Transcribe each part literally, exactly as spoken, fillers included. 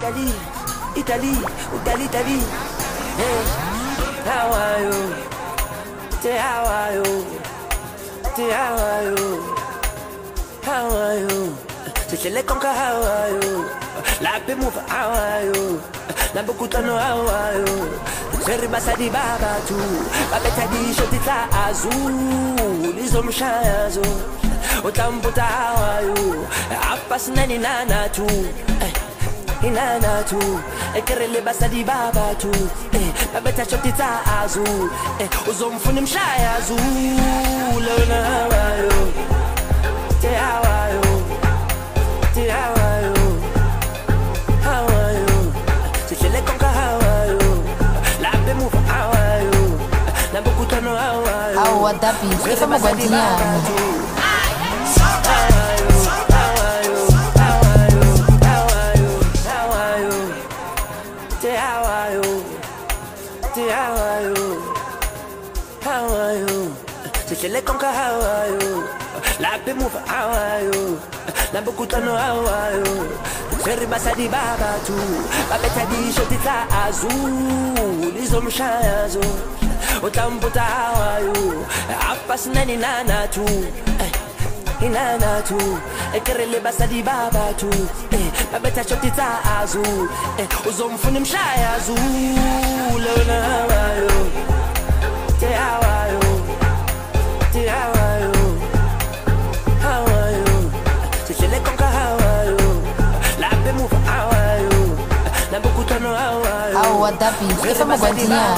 Italy, Italy, Italy, Italy. Hey, how are you? Say how are you? Say how are you? How are you? Say le conca, how are you? La pe move, how are you? La bokutano, how are you? Seri basadi baba tu, babeta di shotita azul, lizom shayazo. Otambuta, how are you? Apas nani nana tu, inana tu. Ekerele basadi baba tu, babeta shotita azul, uzom funim shayazo. Lona, how are you? Say how are you? Say how are you? How are you? Say le conca, how are you? La be move, how are you? La bokutano, how are you? Au wadapi, ifa magwantinya. Say le conca, how are you? La be move, how are you? La bokutano, how are you? Seri basadi baba tu, babeta di shotita azul, lizom shayazo. Otambuta, how are you? Apas nani nana tu, inana tu. Ekerele basadi baba tu, babeta shotita azul, uzom funim shayazo. Lona, how are you? Say how are you? Say how are you? How are you? Say le conca, how are you? La be move, how are you? La bokutano, how are you? Au wadapi, ifa magwantinya.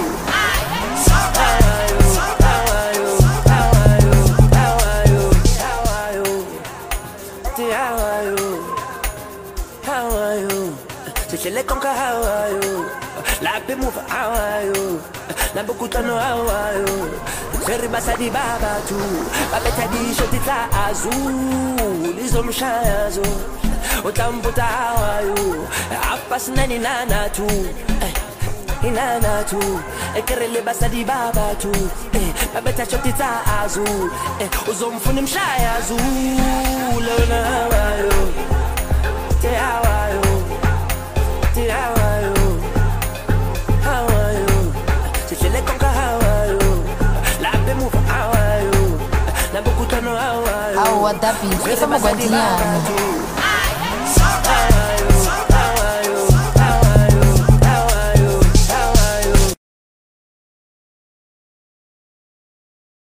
Say le conca, how are you? La be move, how are you? La bokutano, how are you? Seri basadi baba tu, babeta di shotita azul, lizom shayazo. Otambuta, how are you? Apas nani nana tu, inana tu. Ekerele basadi baba tu, babeta shotita azul, uzom funim shayazo. Lona, how are you? Say how are you? Say how are you? How are you? Say le conca, how are you? La be move, how are you? La bokutano, how are you? Au wadapi, ifa magwantinya.